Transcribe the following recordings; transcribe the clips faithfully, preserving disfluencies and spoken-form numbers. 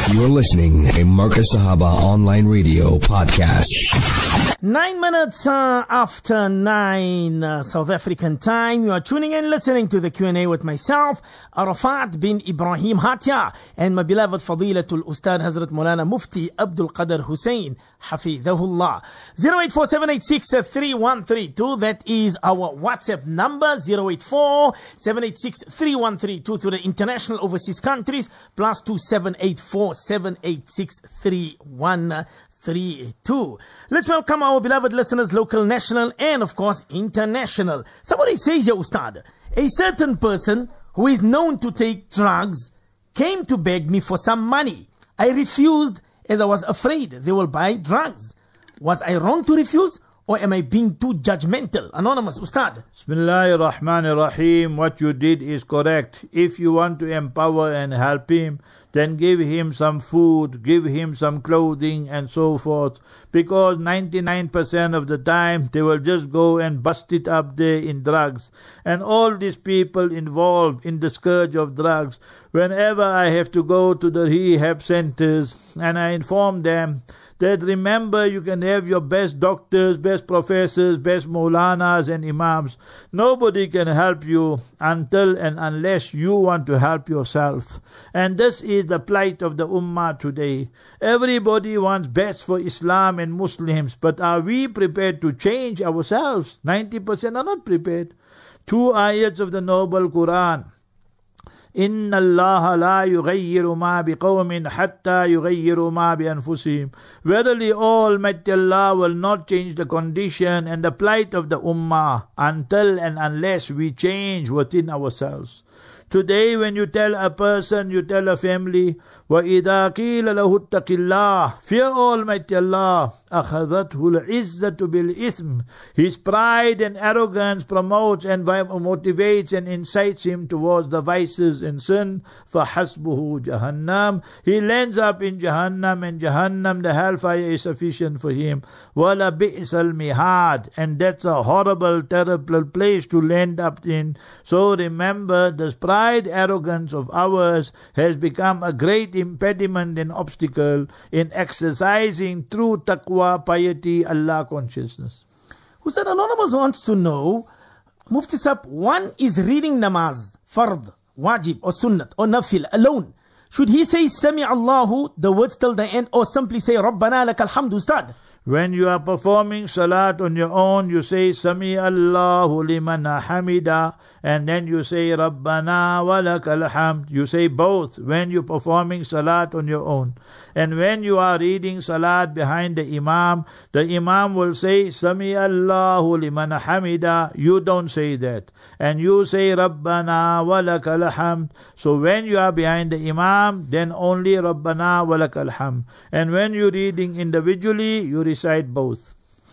You're listening to a Marcus Sahaba online radio podcast. Nine minutes uh, after nine uh, South African time, you are tuning in, listening to the Q and A with myself, Arafat bin Ibrahim Hatia, and my beloved Fadilatul Ustad Hazrat Maulana Mufti Abdul Qadir Hussein, Hafidhahullah. zero eight four seven eight six three one three two, that is our WhatsApp number, zero eight four seven eight six three one three two, to the international overseas countries, plus two seven eight four seven eight six three one three two. Let's welcome our beloved listeners, local, national, and of course international. Somebody says here, Ustad, a certain person who is known to take drugs came to beg me for some money. I refused as I was afraid they will buy drugs. Was I wrong to refuse, or am I being too judgmental? Anonymous, Ustad. Bismillahir Rahmanir Rahim. What you did is correct. If you want to empower and help him, then give him some food, give him some clothing and so forth. Because ninety-nine percent of the time they will just go and bust it up there in drugs. And all these people involved in the scourge of drugs, whenever I have to go to the rehab centers and I inform them that remember, you can have your best doctors, best professors, best maulanas and imams. Nobody can help you until and unless you want to help yourself. And this is the plight of the ummah today. Everybody wants best for Islam and Muslims, but are we prepared to change ourselves? ninety percent are not prepared. Two ayats of the noble Quran. إِنَّ اللَّهَ لَا يُغَيِّرُ مَا بِقَوْمٍ حَتَّى يُغَيِّرُ مَا بِأَنفُسِهِمْ. Verily, Almighty Allah will not change the condition and the plight of the ummah until and unless we change within ourselves. Today, when you tell a person, you tell a family, وَإِذَا قِيلَ لَهُ اتَّقِ اللَّهِ, fear Almighty Allah, أَخَذَتْهُ الْعِزَّةُ بِالْإِثْمِ. His pride and arrogance promotes and motivates and incites him towards the vices and sin. فَحَسْبُهُ جَهَنَّمْ. He lands up in Jahannam, and Jahannam, the hellfire, is sufficient for him. وَلَبِئْسَ الْمِهَادِ. And that's a horrible, terrible place to land up in. So remember, this pride, arrogance of ours has become a great impediment and obstacle in exercising true taqwa, piety, Allah consciousness. Ustad, Anonymous wants to know, Mufti Sahib, one is reading namaz, fard, wajib or sunnat or nafil alone. Should he say Sami Allahu, the words till the end, or simply say Rabbana lakal hamd, Ustad? When you are performing salat on your own, you say Sami Allahu liman hamida, and then you say Rabbana wa lakal hamd. You say both when you're performing salat on your own. And when you are reading salat behind the imam, the imam will say Sami Allahu liman hamida. You don't say that. And you say Rabbana wa lakal hamd. So when you are behind the imam, then only Rabbana wa lakal hamd. And when you're reading individually, you recite both.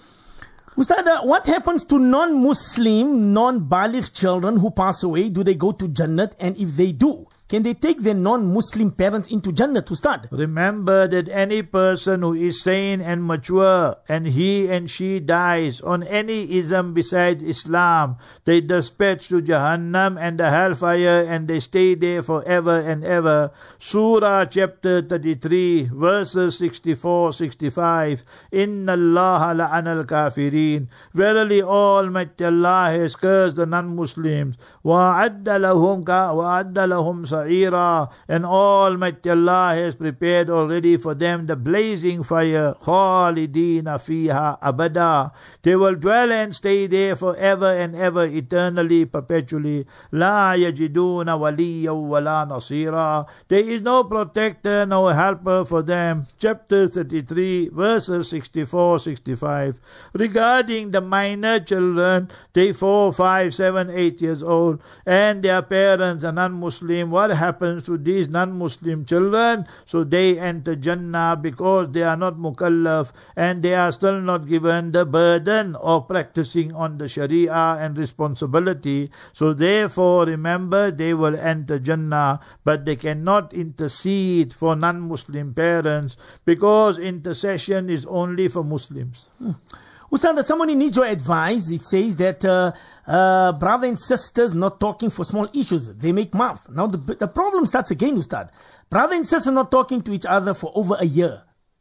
Ustad, what happens to non-Muslim, non-Baligh children who pass away? Do they go to Jannat? And if they do, can they take their non-Muslim parents into Jannat, Ustad? Remember that any person who is sane and mature and he and she dies on any ism besides Islam, they dispatch to Jahannam and the hellfire, and they stay there forever and ever. Surah chapter thirty-three verses sixty-four sixty-five. Inna Allah la'ana al-kafirin. Verily Almighty Allah has cursed the non-Muslims. Wa'adda lahum ka wa'adda lahum sa'ira. And Almighty Allah has prepared already for them the blazing fire. Khalidina fiha abada. They will dwell and stay there forever and ever, eternally, perpetually. La yajiduna waliya wala nasira. There is no protector, no helper for them. Chapter thirty-three verses sixty-four sixty-five. Regarding the minor children, they four, five, seven, eight years old, and their parents are non-Muslim, what happens to these non-Muslim children? So they enter Jannah because they are not mukallaf, and they are still not given the burden of practicing on the Sharia and responsibility. So therefore, remember, they will enter Jannah, but they cannot intercede for non-Muslim parents, because intercession is only for Muslims. Hmm. Ustad, somebody needs your advice. It says that uh, uh, brother and sisters not talking for small issues, they make maaf. Now the, the problem starts again, Ustad. Brother and sister not talking to each other for over a year.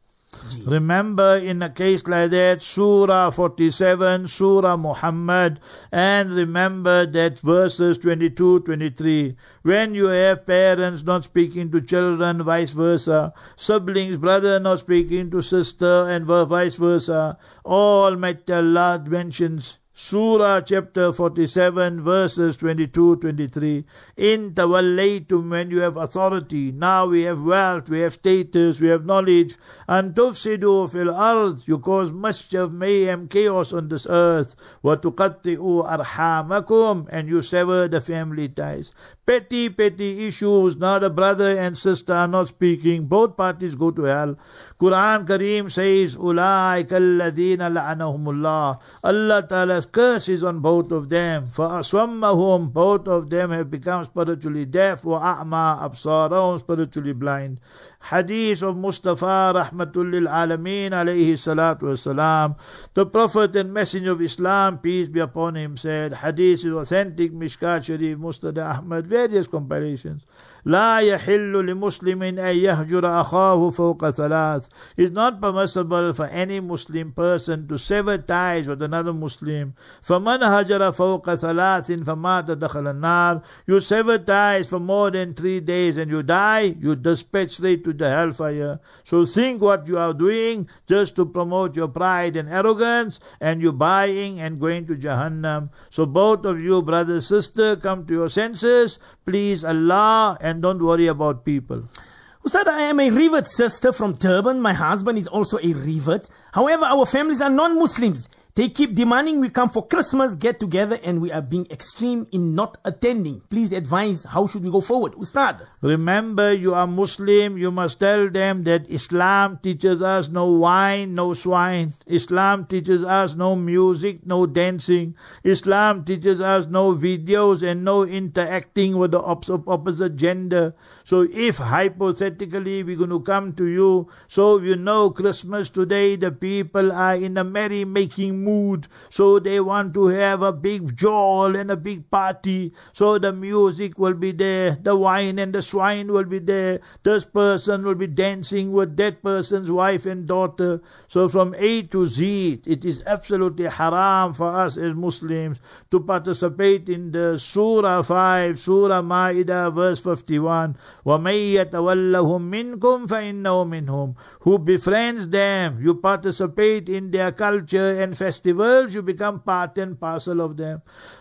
Remember, in a case like that, Surah forty-seven, Surah Muhammad, and remember that verses twenty-two, twenty-three. When you have parents not speaking to children, vice versa, siblings, brother not speaking to sister, and vice versa, Almighty Allah mentions Surah chapter forty-seven, verses twenty-two, twenty-three. In tawallaytum, when you have authority, now we have wealth, we have status, we have knowledge, and tufsidu fil ard, you cause mischief, mayhem, chaos on this earth, wa tuqatti'u arhamakum, and you sever the family ties. Petty, petty issues, now the brother and sister are not speaking, both parties go to hell. Quran Kareem says, Ulaika alladhina la'anahumullah. Allah Ta'ala's curse is on both of them. For aswammahum, both of them have become spiritually deaf, wa a'ma absarahum, spiritually blind. Hadith of Mustafa Rahmatul lil Alameen alayhi salatu wasalam. The Prophet and Messenger of Islam, peace be upon him, said, Hadith is authentic, Mishkat Sharif, Musnad Ahmad, various compilations. لا يحل لمسلم أن يهجر أخاه فوق ثلاث. It's not permissible for any Muslim person to sever ties with another Muslim. فمن هجر فوق ثلاث فمات دخل النار. You sever ties for more than three days and you die, you dispatch straight to the hellfire. So think what you are doing just to promote your pride and arrogance, and you buying and going to Jahannam. So both of you, brother, sister, come to your senses. Please Allah, and don't worry about people. Ustad, I am a revert sister from Durban. My husband is also a revert. However, our families are non-Muslims. They keep demanding we come for Christmas, get together, and we are being extreme in not attending. Please advise, how should we go forward? Ustad. Remember, you are Muslim. You must tell them that Islam teaches us no wine, no swine. Islam teaches us no music, no dancing. Islam teaches us no videos and no interacting with the opposite gender. So if hypothetically we're going to come to you, so you know Christmas today, the people are in a merry-making mood, so they want to have a big jowl and a big party, so the music will be there, the wine and the swine will be there, this person will be dancing with that person's wife and daughter. So from A to Z, it is absolutely haram for us as Muslims to participate in the Surah five, Surah Ma'idah, verse fifty-one. وَمَن يَتَوَلَّهُم مِّنكُمْ فَإِنَّهُ مِنْهُمْ. Who befriends them, you participate in their culture and festivals, you become part and parcel of them.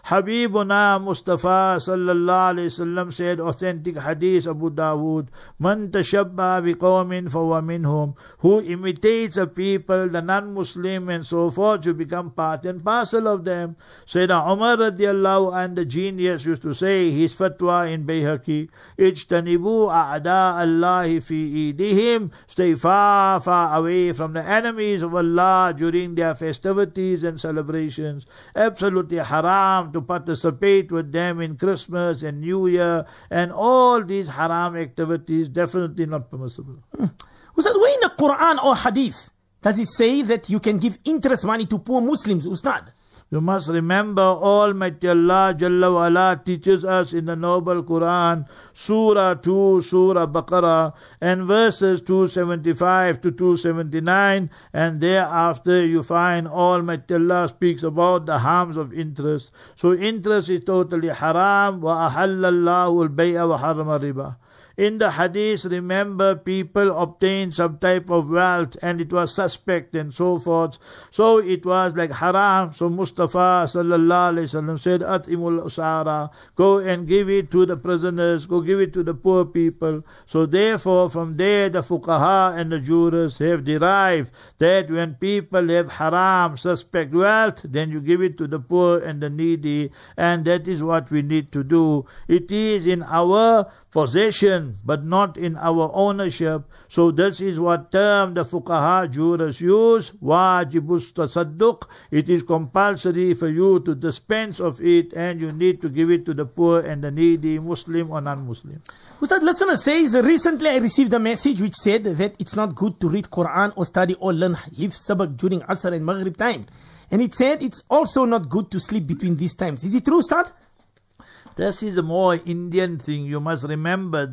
Habibuna Mustafa sallallahu alayhi wasallam said, authentic hadith Abu Dawood, Man tashabba biqawmin fahuwa minhum. Who imitates a people, the non-Muslim and so forth, you become part and parcel of them. Sayyidina Umar radiallahu anhu, the genius, used to say, his fatwa in Bayhaqi, Ijtanibu a'da Allahi fi idihim. Stay far, far away from the enemies of Allah during their festivities and celebrations. Absolutely haram to participate with them in Christmas and New Year, and all these haram activities, definitely not permissible. Hmm. Ustad, where in the Quran or Hadith does it say that you can give interest money to poor Muslims, Ustad? You must remember, Almighty Allah Jalla wa Ala teaches us in the noble Quran, Surah two, Surah Baqarah, and verses two seventy-five to two seventy-nine, and thereafter you find Almighty Allah speaks about the harms of interest. So interest is totally haram. Wa ahallallahu al-bay'a wa harama riba. In the hadith, remember, people obtained some type of wealth and it was suspect and so forth. So it was like haram. So Mustafa sallallahu alayhi wasallam said, At'imul usara, go and give it to the prisoners, go give it to the poor people. So therefore, from there the fuqaha and the jurists have derived that when people have haram, suspect wealth, then you give it to the poor and the needy, and that is what we need to do. It is in our possession, but not in our ownership. So this is what term the fuqaha jurists use, wajibus tasadduq. It is compulsory for you to dispense of it, and you need to give it to the poor and the needy, Muslim or non-Muslim. Ustad, listener says, recently I received a message which said that it's not good to read Quran or study or learn Hifz Sabak during Asr and Maghrib time. And it said it's also not good to sleep between these times. Is it true, Ustad? This is a more Indian thing. You must remember that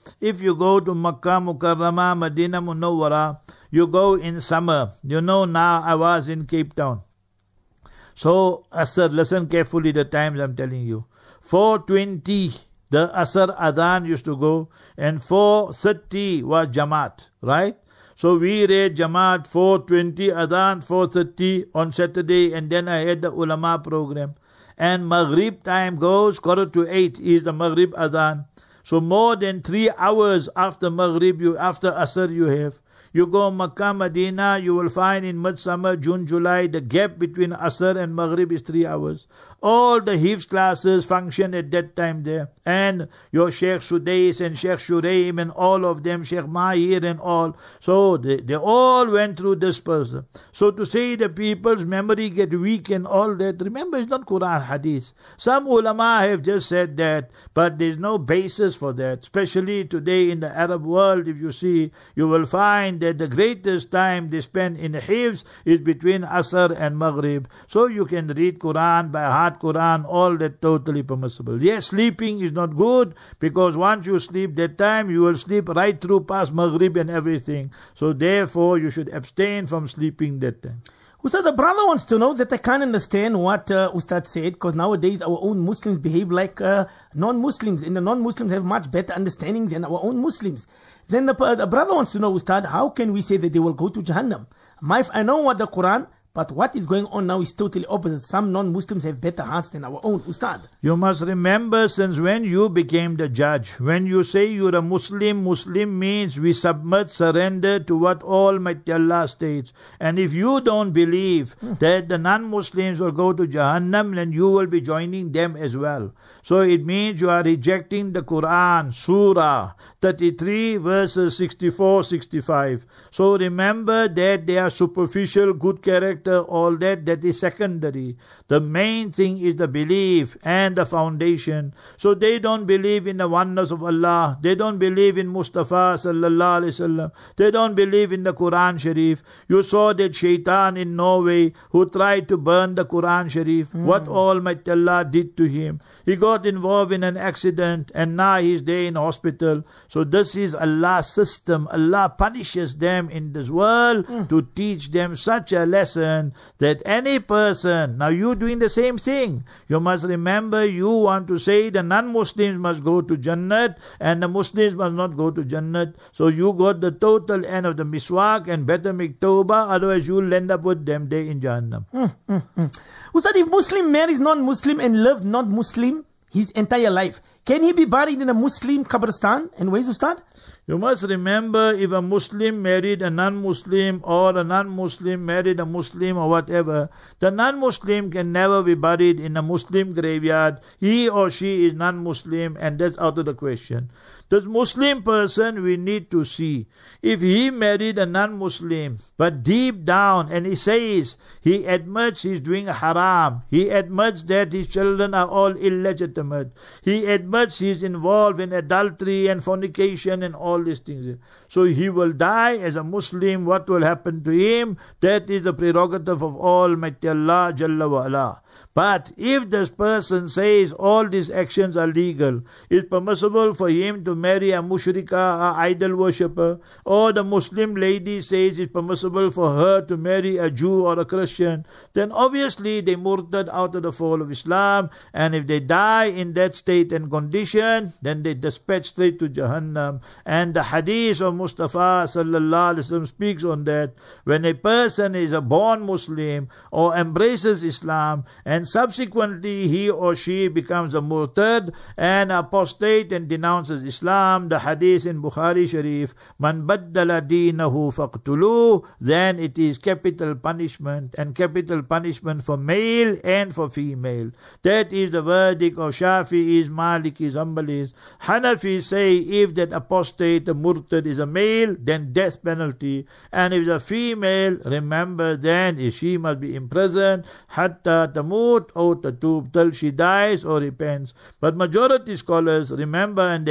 if you go to Makkah Mukarramah, Medina Munawwara, you go in summer. You know, now I was in Cape Town. So, Asr, listen carefully the times I'm telling you. four twenty, the Asr Adhan used to go, and four thirty was Jamaat, right? So we read Jamaat four twenty, Adhan four thirty on Saturday, and then I had the Ulama program. And Maghrib time goes, quarter to eight is the Maghrib Adhan. So more than three hours after Maghrib, you, after Asr you have. You go Makkah, Medina, you will find in midsummer, June, July, the gap between Asr and Maghrib is three hours. All the Hifz classes function at that time there. And your Sheikh Sudais and Sheikh Shuraim and all of them, Sheikh Mahir and all. So they, they all went through this person. So to say the people's memory get weak and all that, remember it's not Quran, Hadith. Some ulama have just said that, but there's no basis for that. Especially today in the Arab world, if you see, you will find that the greatest time they spend in Hifz is between Asr and Maghrib. So you can read Quran by heart, Quran, all that totally permissible. Yes, sleeping is not good, because once you sleep that time, you will sleep right through past Maghrib and everything. So therefore, you should abstain from sleeping that time. Ustad, the brother wants to know that I can't understand what uh, Ustad said, because nowadays our own Muslims behave like uh, non-Muslims, and the non-Muslims have much better understanding than our own Muslims. Then the, uh, the brother wants to know, Ustad, how can we say that they will go to Jahannam? My, I know what the Quran, but what is going on now is totally opposite. Some non-Muslims have better hearts than our own. Ustad, you must remember, since when you became the judge, when you say you're a Muslim, Muslim means we submit, surrender to what Almighty Allah states. And if you don't believe hmm. that the non-Muslims will go to Jahannam, then you will be joining them as well. So it means you are rejecting the Quran, Surah thirty-three verses sixty-four sixty-five. So remember that they are superficial, good character, all that, that is secondary. The main thing is the belief and the foundation. So they don't believe in the oneness of Allah. They don't believe in Mustafa sallallahu alaihi wasallam. They don't believe in the Quran Sharif. You saw that shaitan in Norway who tried to burn the Quran Sharif. Mm. What Almighty Allah did to him. He got involved in an accident and now he's there in hospital. So this is Allah's system. Allah punishes them in this world mm. to teach them such a lesson that any person, now you doing the same thing. You must remember, you want to say the non-Muslims must go to Jannat and the Muslims must not go to Jannat. So you got the total end of the miswak and better make tawbah, otherwise you'll end up with them there in Jahannam. Mm, mm, mm. Ustad, if Muslim marries non-Muslim and lived non-Muslim his entire life, can he be buried in a Muslim Qabristan? And where is Ustad? You must remember, if a Muslim married a non-Muslim or a non-Muslim married a Muslim or whatever, the non-Muslim can never be buried in a Muslim graveyard. He or she is non-Muslim and that's out of the question. This Muslim person we need to see. If he married a non-Muslim, but deep down, and he says, he admits he's doing haram, he admits that his children are all illegitimate, he admits he's involved in adultery and fornication and all these things. So he will die as a Muslim. What will happen to him? That is the prerogative of Almighty Allah Jalla wa Ala. But if this person says all these actions are legal, it's permissible for him to marry a mushrika, a idol worshipper, or the Muslim lady says it's permissible for her to marry a Jew or a Christian, then obviously they murtad out of the fold of Islam, and if they die in that state and condition, then they dispatch straight to Jahannam. And the hadith of Mustafa sallallahu alaihi wasallam speaks on that. When a person is a born Muslim or embraces Islam, and subsequently he or she becomes a murtad and apostate and denounces Islam, the hadith in Bukhari Sharif, man baddala deenahu faqtulu, then it is capital punishment, and capital punishment for male and for female. That is the verdict of Shafi'is, Malikis, Hanbalis. Hanafis say if that apostate, the murtad, is a male, then death penalty, and if it's a female, remember then she must be imprisoned hatta tamut or tatub, till she dies or repents. But majority scholars remember, and they have a hadith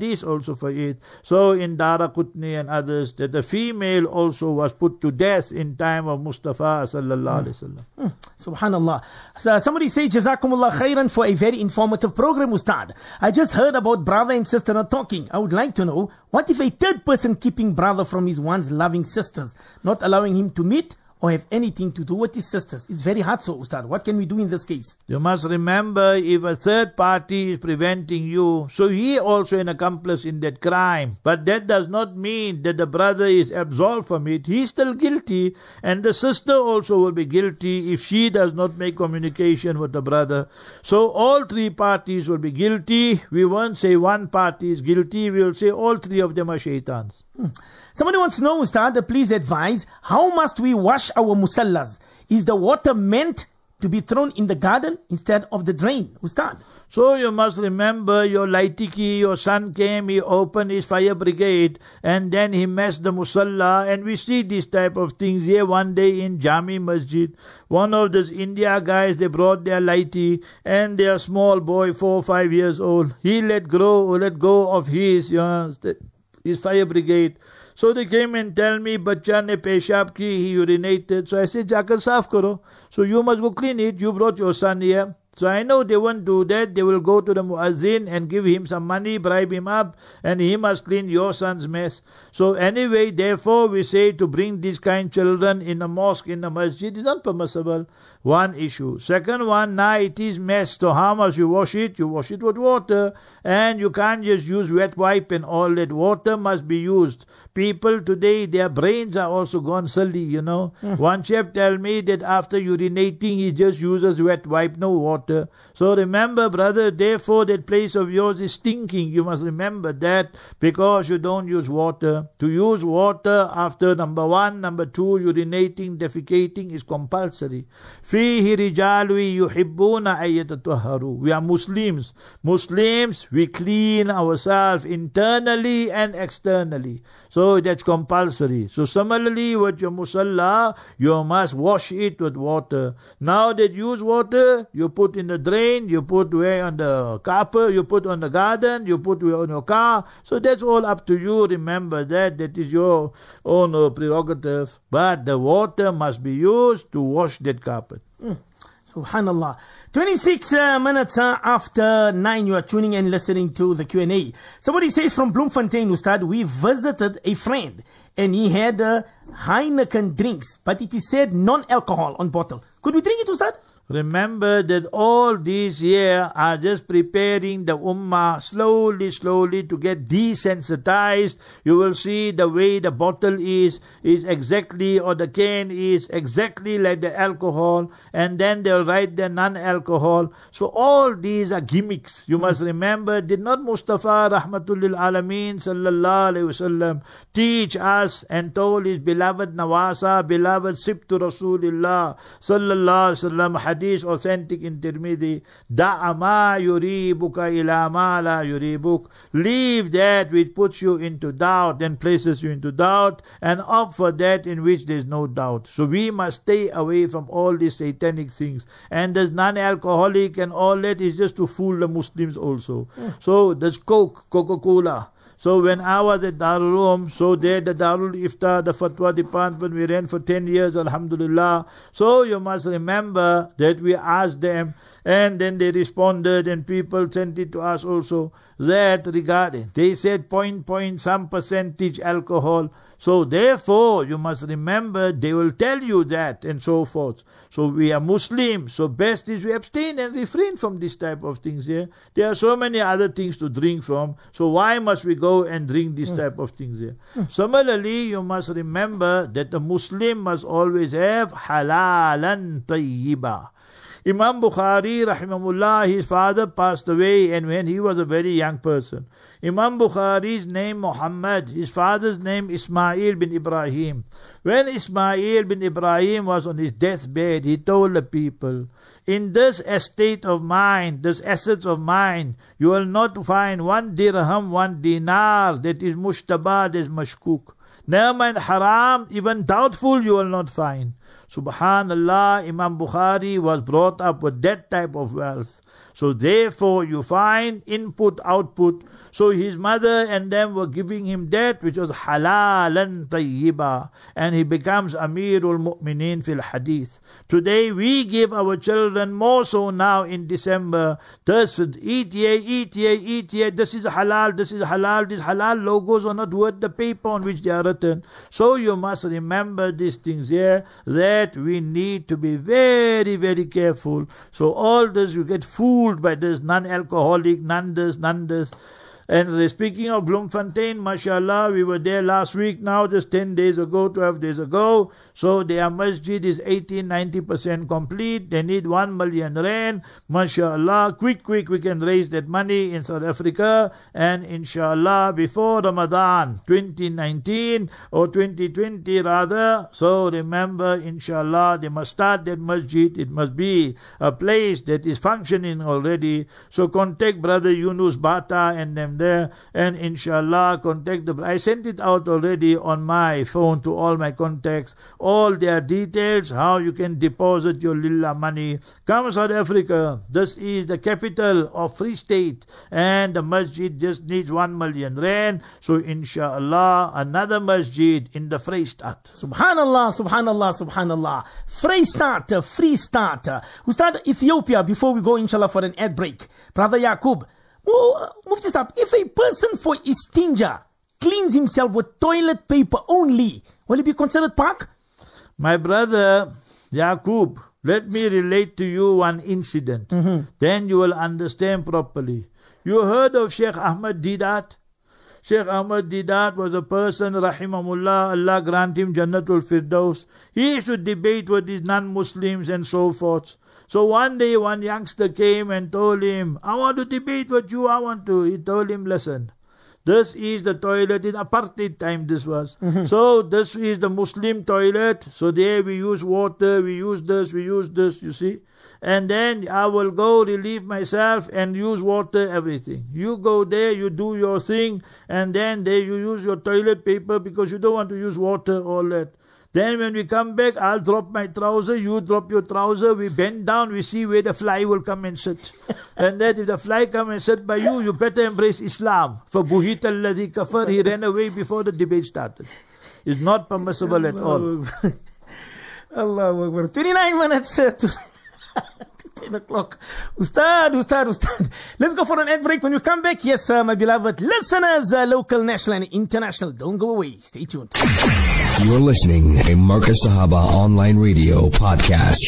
hadith also for it. So in Daraqutni and others, that the female also was put to death in time of Mustafa sallallahu alaihi wasallam. Mm. Subhanallah. So somebody say Jazakumullah khairan for a very informative program, Ustad. I just heard about brother and sister not talking. I would like to know, what if a third person keeping brother from his once loving sisters, not allowing him to meet or have anything to do with his sisters? It's very hard, so Ustad. What can we do in this case? You must remember, if a third party is preventing you, so he also an accomplice in that crime. But that does not mean that the brother is absolved from it. He is still guilty, and the sister also will be guilty if she does not make communication with the brother. So all three parties will be guilty. We won't say one party is guilty. We will say all three of them are shaitans. Hmm. Somebody wants to know, Ustad, please advise, how must we wash our musallas? Is the water meant to be thrown in the garden instead of the drain, Ustad? So you must remember, your Laitiki, your son came, he opened his fire brigade, and then he messed the musalla, and we see these type of things here one day in Jami Masjid. One of those India guys, they brought their Laiti, and their small boy, four or five years old, he let grow, let go of his, you know, his fire brigade. So they came and tell me, Bachcha ne peshab ki, he urinated. So I said, Jakar saaf karo. So you must go clean it. You brought your son here. So I know they won't do that. They will go to the muazzin and give him some money, bribe him up, and he must clean your son's mess. So anyway, therefore we say to bring these kind children in the mosque, in the masjid is not permissible. One issue. Second one, now it is mess. So how must you wash it? You wash it with water. And you can't just use wet wipe and all that. Water must be used. People today, their brains are also gone silly, you know. Mm. One chap tell me that after urinating, he just uses wet wipe, no water. So remember, brother, therefore that place of yours is stinking. You must remember that, because you don't use water. To use water after number one, number two, urinating, defecating is compulsory. Fihi rijalwi yuhibbuna ayyatatahharu. We are Muslims. Muslims, we clean ourselves internally and externally. So that's compulsory. So similarly with your musalla, you must wash it with water. Now that you use water, you put in the drain, you put away on the carpet, you put on the garden, you put away on your car. So that's all up to you. Remember that. That is your own uh, prerogative. But the water must be used to wash that carpet. Mm. Subhanallah. twenty-six uh, minutes uh, after nine, you are tuning and listening to the Q and A. Somebody says from Bloemfontein, Ustad, we visited a friend and he had uh, Heineken drinks, but it is said non-alcohol on bottle. Could we drink it, Ustad? Remember that all these here are just preparing the ummah slowly, slowly to get desensitized. You will see the way the bottle is, is exactly, or the can is exactly like the alcohol, and then they'll write the non-alcohol. So all these are gimmicks. You must remember, did not Mustafa Rahmatul lil Alameen sallallahu alayhi wasallam teach us and told his beloved Nawasa, beloved Sibtu Rasulullah sallallahu alayhi wasallam, hadith authentic in Tirmidhi, da'a ma yuribuka ila ma la yuribuk. Leave that which puts you into doubt and places you into doubt, and opt for that in which there is no doubt. So we must stay away from all these satanic things. And there's non-alcoholic and all that is just to fool the Muslims also. Mm. So there's Coke, Coca-Cola. So when I was at Darul Uloom, so there the Darul Ifta, the Fatwa department, we ran for ten years, Alhamdulillah. So you must remember that we asked them, and then they responded, and people sent it to us also, that regarding, they said point, point, some percentage alcohol. So therefore, you must remember, they will tell you that, and so forth. So we are Muslims, so best is we abstain and refrain from this type of things here. There are so many other things to drink from, so why must we go and drink this mm. type of things here? Mm. Similarly, you must remember that the Muslim must always have halalan tayyiba. Imam Bukhari, rahimahullah, his father passed away, and when he was a very young person. Imam Bukhari's name Muhammad, his father's name Ismail bin Ibrahim. When Ismail bin Ibrahim was on his deathbed, he told the people, in this estate of mine, this assets of mine, you will not find one dirham, one dinar that is mushtabah, that is mashkuk. Never mind haram, even doubtful you will not find. Subhanallah, Imam Bukhari was brought up with that type of wealth. So therefore you find input, output. So his mother and them were giving him that which was halalan tayyiba. And he becomes Amirul Mu'mineen fil Hadith. Today we give our children more so now in December. This, eat ye, eat ye, eat ye. This is halal, this is halal. These halal logos are not worth the paper on which they are written. So you must remember these things here, that we need to be very, very careful. So all this, you get fooled by this, non-alcoholic, none this, none this. And speaking of Bloemfontein, mashallah, we were there last week now, just ten days ago, twelve days ago. So their masjid is eighty, ninety percent complete. They need one million rand. Mashallah, quick, quick, we can raise that money in South Africa. And inshallah, before Ramadan twenty nineteen or twenty twenty rather. So remember, inshallah, they must start that masjid. It must be a place that is functioning already. So contact Brother Yunus Bata and them there, and inshallah contact the, I sent it out already on my phone to all my contacts, all their details, how you can deposit your lillah money. Come South Africa, this is the capital of Free State, and the masjid just needs one million rand. So inshallah another masjid in the Vrystaat. Subhanallah, subhanallah, subhanallah. Vrystaat, Free State. We start Ethiopia before we go inshallah for an ad break. Brother Yaqub, Mufti Sahib, if a person for istinja cleans himself with toilet paper only, will he be considered pak? My brother Yaqub, let me relate to you one incident. Mm-hmm. Then you will understand properly. You heard of Sheikh Ahmad Didat? Sheikh Ahmad Didat was a person, rahimahullah, Allah grant him Jannatul Firdaus. He used to debate with these non-Muslims and so forth. So one day one youngster came and told him, I want to debate with you, I want to. He told him, listen, this is the toilet, in apartheid time this was. Mm-hmm. So this is the Muslim toilet. So there we use water, we use this, we use this, you see. And then I will go relieve myself and use water, everything. You go there, you do your thing, and then there you use your toilet paper because you don't want to use water, all that. Then when we come back, I'll drop my trouser, you drop your trouser, we bend down, we see where the fly will come and sit. And that if the fly come and sit by you, you better embrace Islam. For Buhit alladhi kafar, he ran away before the debate started. It's not permissible at all. Allahu Akbar. twenty-nine minutes uh, to ten o'clock. Ustad, Ustad, Ustad. Let's go for an ad break. When we come back, yes, uh, my beloved listeners, uh, local, national, and international, don't go away. Stay tuned. You're listening to Marcus Sahaba Online Radio Podcast.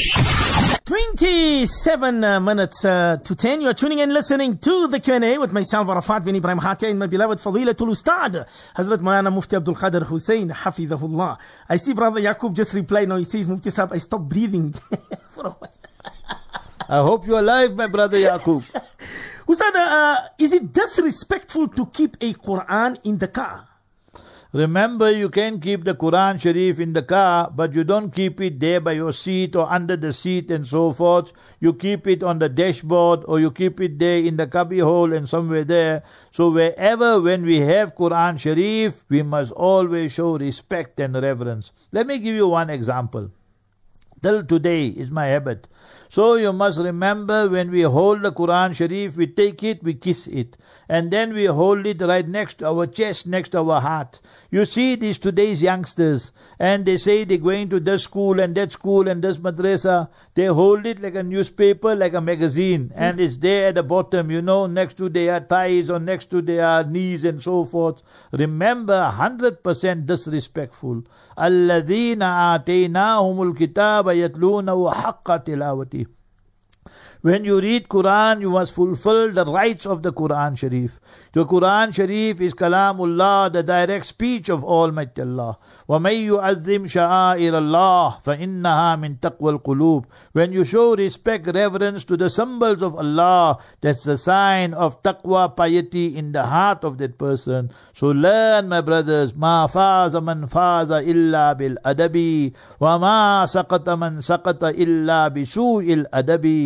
twenty-seven uh, minutes uh, to ten. You are tuning in, listening to the Q and A with myself, Arafat bin Ibrahim Hatia, and my beloved Fadilatul Ustad, Hazrat Maulana Mufti Abdul Qadir Hussein, Hafidhahullah. I see Brother Yaqub just replied now. He says, Mufti Sahab, I stopped breathing for a while. I hope you're alive, my brother Yaqub. Ustad, uh, is it disrespectful to keep a Quran in the car? Remember, you can keep the Quran Sharif in the car, but you don't keep it there by your seat or under the seat and so forth. You keep it on the dashboard, or you keep it there in the cubby hole and somewhere there. So wherever, when we have Quran Sharif, we must always show respect and reverence. Let me give you one example. Till today is my habit. So you must remember, when we hold the Quran Sharif, we take it, we kiss it. And then we hold it right next to our chest, next to our heart. You see these today's youngsters, and they say they're going to this school and that school and this madrasa. They hold it like a newspaper, like a magazine. And it's there at the bottom, you know, next to their thighs or next to their knees and so forth. Remember, one hundred percent disrespectful. الَّذِينَ آتَيْنَاهُمُ الْكِتَابَ يَتْلُونَهُ حَقَّ تِلَاوَتِهِ. When you read Quran, you must fulfill the rights of the Quran Sharif. The Quran Sharif is Kalamullah, the direct speech of Almighty Allah. وَمَن يُعَظِّمْ شَعَائِرَ اللَّهِ فَإِنَّهَا مِن تَقْوَى الْقُلُوبِ. When you show respect, reverence to the symbols of Allah, that's the sign of taqwa, piety in the heart of that person. So learn, my brothers, مَا فَازَ مَنْ فَازَ إِلَّا بِالْأَدَبِ وَمَا سَقَطَ مَنْ سَقَطَ إِلَّا بِسُوءِ الْأَدَبِ.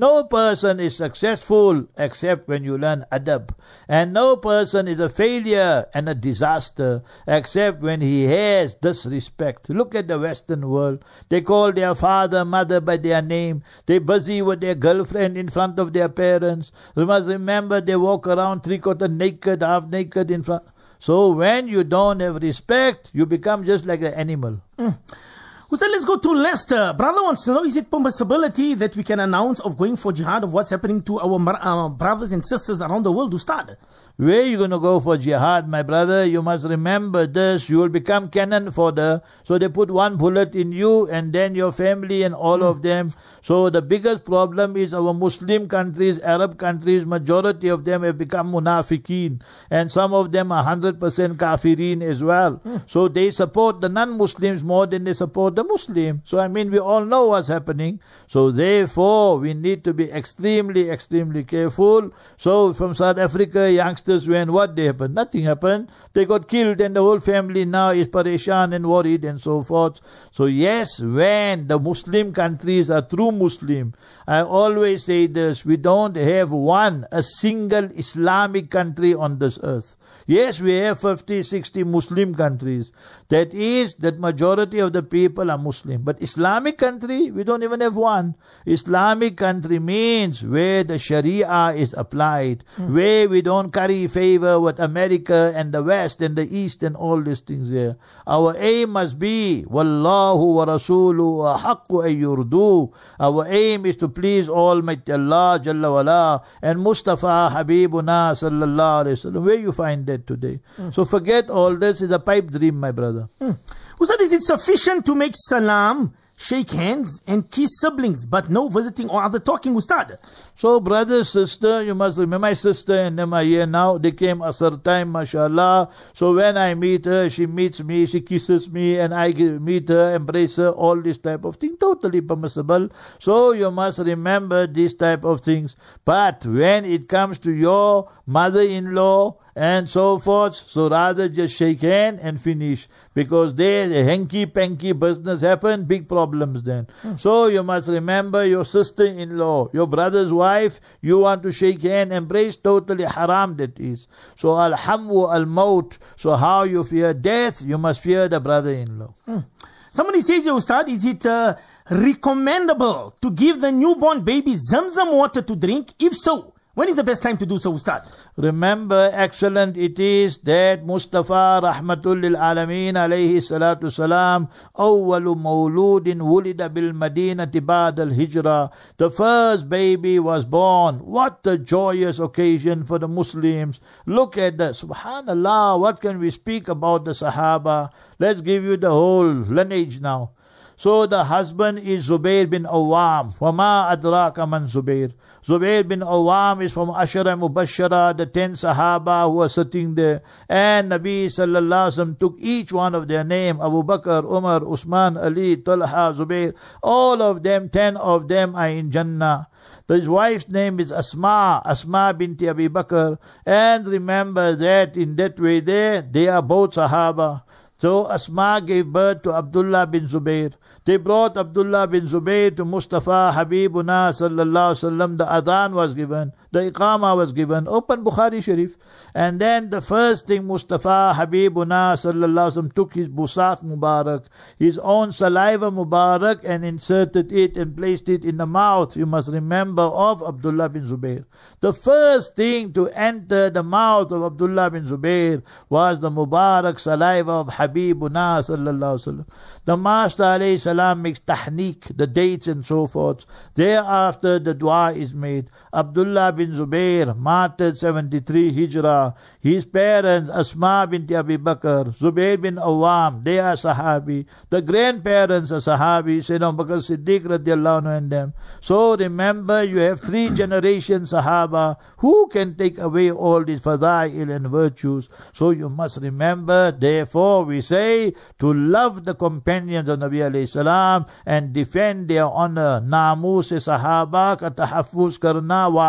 No person is successful except when you learn adab. And no person is a failure and a disaster except when he has disrespect. Look at the Western world. They call their father, mother by their name. They're busy with their girlfriend in front of their parents. You must remember they walk around three-quarter naked, half naked in front. So when you don't have respect, you become just like an animal. Mm. Ustad, let's go to Lester. Brother wants to know, is it possibility that we can announce of going for jihad of what's happening to our uh, brothers and sisters around the world, Ustad? Where are you going to go for jihad, my brother? You must remember this. You will become cannon fodder. So they put one bullet in you and then your family and all mm. of them. So the biggest problem is our Muslim countries, Arab countries, majority of them have become munafiqeen. And some of them are one hundred percent kafirin as well. Mm. So they support the non-Muslims more than they support the Muslim. So I mean, we all know what's happening. So therefore, we need to be extremely, extremely careful. So from South Africa, youngsters went, what they happened? Nothing happened. They got killed and the whole family now is pareshan and worried and so forth. So yes, when the Muslim countries are true Muslim, I always say this, we don't have one, a single Islamic country on this earth. Yes, we have fifty, sixty Muslim countries. That is, that majority of the people are Muslim. But Islamic country, we don't even have one. Islamic country means where the Sharia is applied, mm. where we don't curry favor with America and the West and the East and all these things there. Our aim must be, Wallahu wa Rasuluhu ahaqqu an yurdu. Our aim is to please Almighty Allah Jalla wala and Mustafa Habibuna sallallahu alayhi wa sallam. Where you find that today? Mm. So forget all this. Is a pipe dream, my brother. Mm. Ustad, is it sufficient to make salam, shake hands and kiss siblings, but no visiting or other talking, Ustad? So brother, sister, you must remember my sister and them are here now. They came asr time, mashallah. So when I meet her, she meets me, she kisses me and I meet her, embrace her, all this type of thing. Totally permissible. So you must remember these type of things. But when it comes to your mother-in-law and so forth, so rather just shake hand and finish, because there the hanky-panky business happen, big problems then. Hmm. So you must remember your sister-in-law, your brother's wife, you want to shake hand, embrace, totally haram that is. So al-hamu al-maut, so how you fear death, you must fear the brother-in-law. Hmm. Somebody says, Ustad, is it uh, recommendable to give the newborn baby Zamzam water to drink? If so, when is the best time to do so, Ustad? Remember, excellent it is that Mustafa Rahmatul lil Alameen alayhi salatu salam, awwalu mawludin wulida bil Madinati ba'd al Hijrah. The first baby was born. What a joyous occasion for the Muslims. Look at that. Subhanallah, what can we speak about the Sahaba? Let's give you the whole lineage now. So the husband is Zubair bin Awam. وَمَا أَدْرَاكَ مَنْ Zubair. Zubair bin Awam is from Ashara Mubashara, the ten Sahaba who are sitting there. And Nabi Sallallahu Alaihi Wasallam took each one of their name, Abu Bakr, Umar, Usman, Ali, Talha, Zubair. All of them, ten of them are in Jannah. His wife's name is Asma, Asma binti Abi Bakr. And remember that in that way there, they are both Sahaba. So Asma gave birth to Abdullah bin Zubair. They brought Abdullah bin Zubair to Mustafa Habibuna sallallahu alaihi wasallam. The adhan was given, the iqama was given. Open Bukhari Sharif. And then the first thing Mustafa Habibuna sallallahu alaihi wasallam took his busaq Mubarak, his own saliva Mubarak, and inserted it and placed it in the mouth, you must remember, of Abdullah bin Zubair. The first thing to enter the mouth of Abdullah bin Zubair was the Mubarak saliva of Habibuna sallallahu alaihi wasallam. The Master alayhi salam makes tahniq, the dates and so forth. Thereafter the dua is made. Abdullah bin Zubair, martyred seventy-three Hijrah. His parents, Asma binti Abi Bakr, Zubair bin Awam, they are Sahabi. The grandparents are Sahabi, Sayyidina Bakr Siddiq radiallahu anhu and them. So remember, you have three generations Sahaba. Who can take away all these fadail and virtues? So you must remember, therefore we say, to love the companions of Nabi alayhi salam and defend their honor. Namus e sahaba ka tahaffuz karna wajib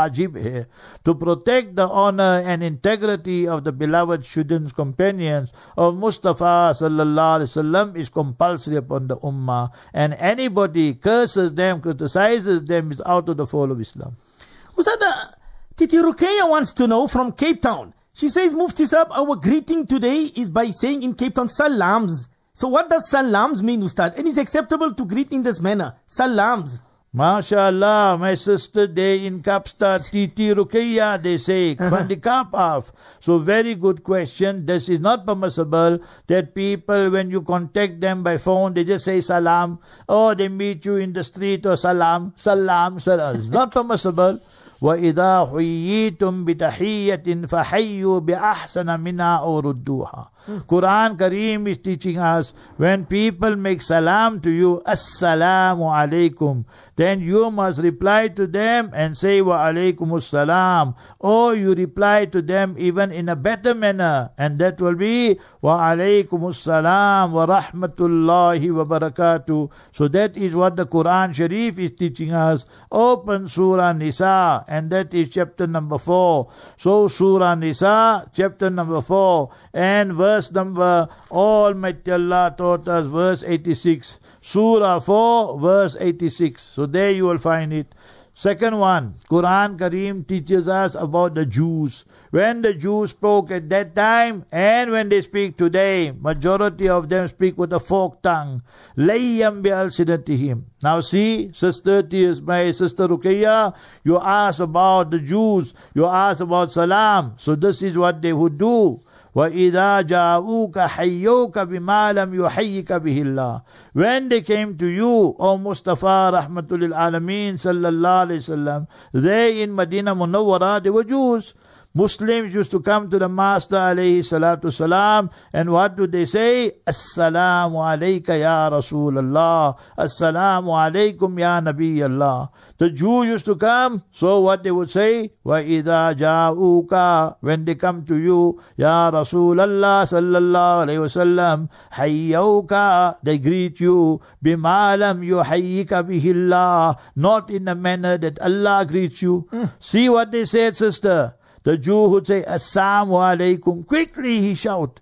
here. To protect the honor and integrity of the beloved students, companions of Mustafa sallallahu alaihi wasallam is compulsory upon the ummah, and anybody curses them, criticizes them is out of the fold of Islam. Ustad, uh, Titi Ruqayya wants to know from Cape Town. She says, Mufti Sahib, our greeting today is by saying in Cape Town, salams. So what does salams mean, Ustad? And is acceptable to greet in this manner? Salams. MashaAllah, my sister there in Kapstad, Titi Ruqayya, they say, from the Kap off. So very good question. This is not permissible that people, when you contact them by phone, they just say salam, or they meet you in the street, or salam, salam, salam. It's not permissible. وَإِذَا حُيِّيتُمْ بِتَحِيَّةٍ فَحَيُّوا بِأَحْسَنَ مِنْهَا أَوْ رُدُّوهَا. Quran Kareem is teaching us, when people make salam to you, Assalamu alaikum, then you must reply to them and say wa alaikumus salam, or you reply to them even in a better manner, and that will be wa alaikumus salam wa rahmatullahi wa barakatuh. So that is what the Quran Sharif is teaching us. Open Surah Nisa, and that is chapter number four. So Surah Nisa, chapter number four, and verse number, Almighty Allah taught us verse eighty-six. Surah four, verse eighty-six. So there you will find it. Second one, Quran Kareem teaches us about the Jews. When the Jews spoke at that time, and when they speak today, majority of them speak with a forked tongue. Layyam bi'alsinatihim. Now see, sister, my sister Ruqayya, you ask about the Jews, you ask about salam. So this is what they would do. وَإِذَا جَاءُوكَ حَيَّوْكَ بِمَا لَمْ يُحَيِّكَ بِهِ اللَّهِ. When they came to you, O Mustafa Rahmatul Alameen Sallallahu Alaihi Wasallam, they in Medina Munawwara, they were Jews. Muslims used to come to the Master alayhi salatu salam, and what do they say? Assalamu alayka ya Rasulallah, Assalamu alaykum ya Nabi Allah. The Jew used to come, so what they would say? Wa idha ja'uka, when they come to you, ya Rasulallah sallallahu alayhi wasallam, hayyauka, they greet you, bima lam yuhayyika bihillah, not in a manner that Allah greets you. Mm. See what they said, sister. The Jew would say, Assalamu alaikum. Quickly he shout.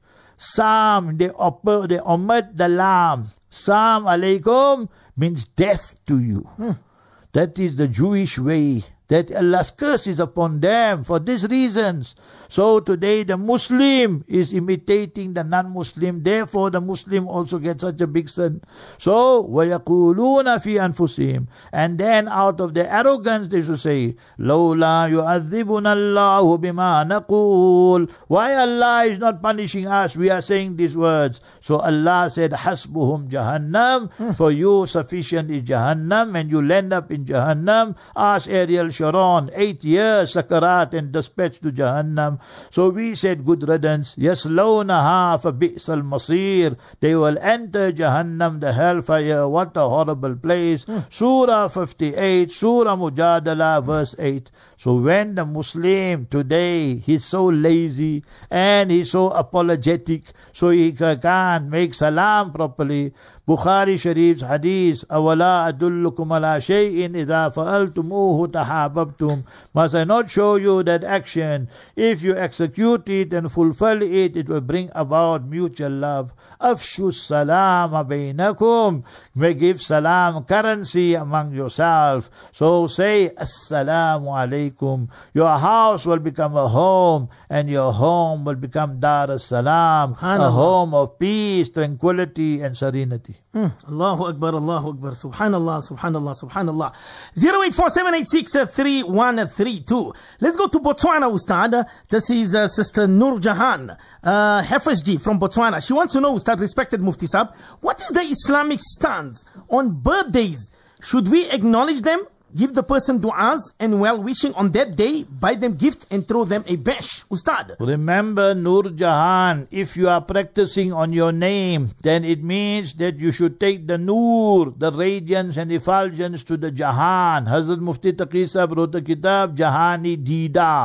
Sam, they, op- they omit the lam. Sam alaikum means death to you. Hmm. That is the Jewish way. That Allah's curse is upon them for these reasons. So today the Muslim is imitating the non-Muslim. Therefore the Muslim also gets such a big sin. So, وَيَقُولُونَ فِي أَنفُسِهِمْ. And then out of their arrogance they should say, لَوْلَا يُعَذِّبُنَا اللَّهُ بِمَا نَقُولُ. Why Allah is not punishing us? We are saying these words. So Allah said, حَسْبُهُمْ جَهَنَّمْ. Mm. For you sufficient is Jahannam, and you land up in Jahannam. Ask Ariel Sharon, eight years Sakarat and dispatched to Jahannam. So we said, good riddance. Yaslawnaha fa bi'sal masir. They will enter Jahannam, the hellfire. What a horrible place. Hmm. Surah fifty-eight, Surah Mujadala, verse eight. So when the Muslim today, he's so lazy and he's so apologetic, so he can't make salam properly. Bukhari Sharif's hadith, awala adullukum ala shay'in idha fa'altumuhu tahabbabtum. Must I not show you that action? If you execute it and fulfill it, it will bring about mutual love. Afshu salam bainakum. May give salam currency among yourself. So say assalamu alaikum. Your house will become a home, and your home will become Dar as-Salam, a home of peace, tranquility and serenity. Mm. Allahu Akbar, Allahu Akbar, Subhanallah, Subhanallah, Subhanallah. zero eight four seven eight six three one three two. Let's go to Botswana, Ustad. This is uh, Sister Nur Jahan, uh, Hafizji from Botswana. She wants to know, Ustad, respected Mufti Sahib, what is the Islamic stance on birthdays? Should we acknowledge them, give the person du'as and well-wishing on that day, buy them gift and throw them a bash? Ustad. Remember, Nur Jahan, if you are practicing on your name, then it means that you should take the Nur, the radiance and effulgence to the Jahan. Hazrat Mufti Taqi Sahib wrote a kitab, Jahani Dida,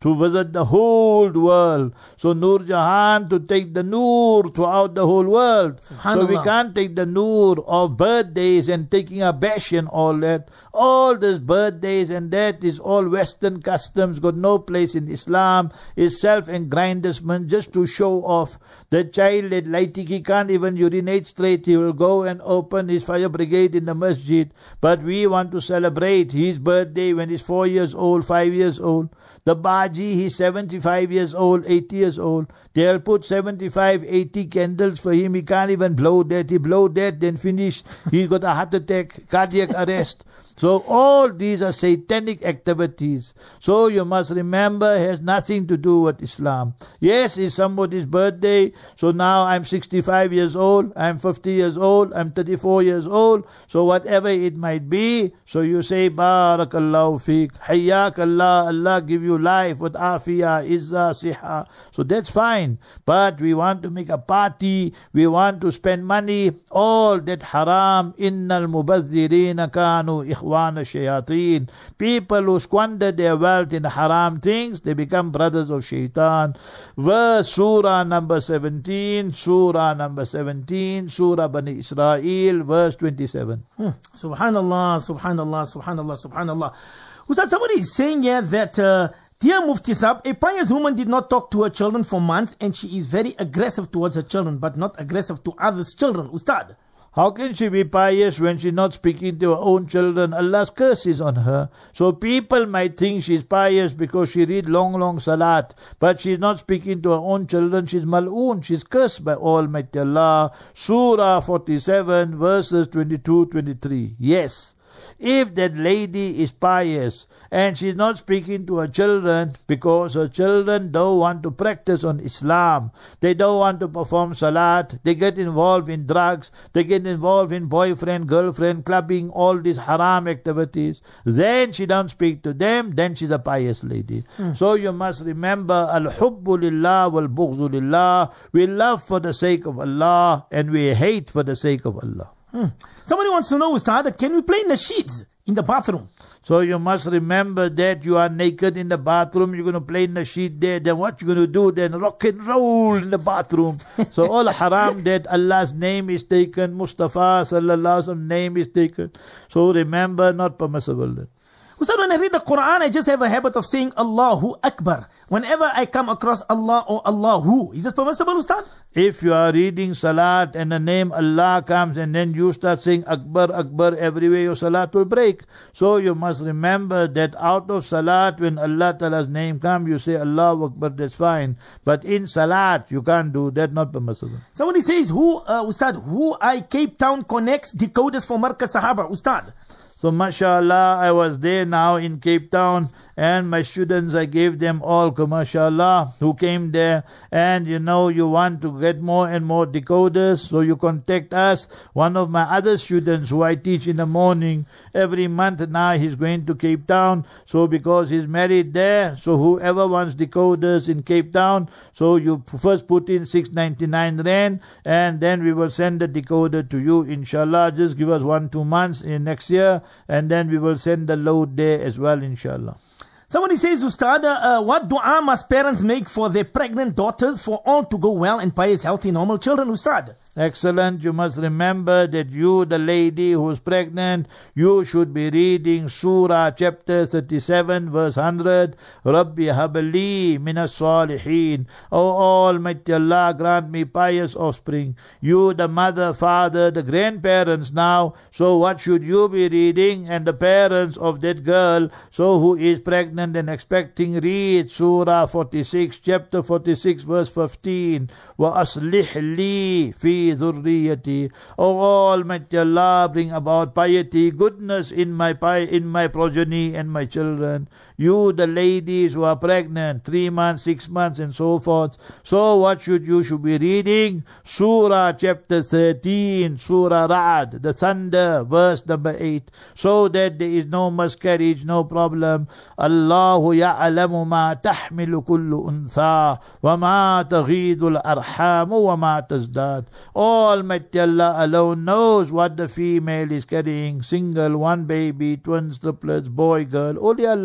to visit the whole world. So Nur Jahan to take the Noor throughout the whole world. So we can't take the Noor of birthdays and taking a bash and all that. All these birthdays and that is all Western customs, got no place in Islam. Is self-aggrandizement just to show off. The child at Laitik, he can't even urinate straight. He will go and open his fire brigade in the masjid. But we want to celebrate his birthday when he's four years old, five years old. The Baji, he's seventy-five years old, eighty years old. They'll put seventy-five, eighty candles for him. He can't even blow that. He blow that, then finish. He got a heart attack, cardiac arrest. So all these are satanic activities. So you must remember, it has nothing to do with Islam. Yes, it's somebody's birthday. So now I'm sixty-five years old, I'm fifty years old, I'm thirty-four years old. So whatever it might be, so you say, Barakallahu feek, Hayyak Allah, Allah give you life with afiyah, izza, siha. So that's fine. But we want to make a party, we want to spend money, all that haram. Innal mubazzirina kanu ikhwana shayateen. People who squander their wealth in haram things, they become brothers of shaitan. Verse Surah number seventeen, Surah number seventeen, Surah Bani Israel, verse twenty-seven. Hmm. Subhanallah, Subhanallah, Subhanallah, Subhanallah. Ustad, somebody is saying here that, uh, dear Mufti Sahab, a pious woman did not talk to her children for months and she is very aggressive towards her children, but not aggressive to others' children. Ustad, how can she be pious when she's not speaking to her own children? Allah's curse is on her. So people might think she's pious because she read long, long salat, but she's not speaking to her own children. She's mal'oon. She's cursed by Almighty Allah. Surah forty-seven, verses twenty-two, twenty-three. Yes. If that lady is pious and she's not speaking to her children because her children don't want to practice on Islam, they don't want to perform salat, they get involved in drugs, they get involved in boyfriend, girlfriend, clubbing, all these haram activities, then she don't speak to them, then she's a pious lady. Hmm. So you must remember, al-hubbu lillah wal-bughzu lillah. We love for the sake of Allah and we hate for the sake of Allah. Hmm. Somebody wants to know, Ustad, can we play nasheeds in the bathroom? So you must remember that you are naked in the bathroom, you're going to play nasheed there, then what you're going to do then? Rock and roll in the bathroom. So all haram that Allah's name is taken, Mustafa sallallahu alaihi wasallam name is taken. So remember, not permissible then. Ustad, when I read the Quran, I just have a habit of saying Allahu Akbar. Whenever I come across Allah or Allahu, is it permissible, Ustad? If you are reading Salat and the name Allah comes and then you start saying Akbar, Akbar everywhere, your Salat will break. So you must remember that out of Salat, when Allah Ta'ala's name comes, you say Allahu Akbar, that's fine. But in Salat, you can't do that, not permissible. Somebody says, who, uh, Ustad, who I Cape Town connects decoders for Markaz Sahaba, Ustad? So mashallah, I was there now in Cape Town and my students, I gave them all, mashallah, who came there. And you know, you want to get more and more decoders, so you contact us. One of my other students who I teach in the morning, every month now he's going to Cape Town. So because he's married there, so whoever wants decoders in Cape Town, so you first put in six ninety-nine rand and then we will send the decoder to you, inshallah. Just give us one, two months in next year and then we will send the load there as well, inshallah. Somebody says, Ustad, uh, what dua must parents make for their pregnant daughters for all to go well and pious, healthy, normal children, Ustad? Excellent. You must remember that you, the lady who is pregnant, you should be reading Surah chapter thirty-seven, verse one hundred. Rabbi habali minas salihin. O Almighty Allah, grant me pious offspring. You, the mother, father, the grandparents now. So what should you be reading? And the parents of that girl, so who is pregnant and expecting, read Surah forty-six, chapter forty-six, verse fifteen. Wa aslih li fi dhurriyati. O Almighty Allah, bring about piety, goodness in my pi- in my progeny and my children. You, the ladies who are pregnant, three months, six months, and so forth. So what should you should be reading? Surah chapter thirteen, Surah Ra'ad, the thunder, verse number eight. So that there is no miscarriage, no problem. Allahu ya'alamu ma tahmilu kullu untha, wa ma taghidul arhamu, wa ma tazdad. Almighty Allah alone knows what the female is carrying. Single, one baby, twins, triplets, boy, girl. Only Allah knows.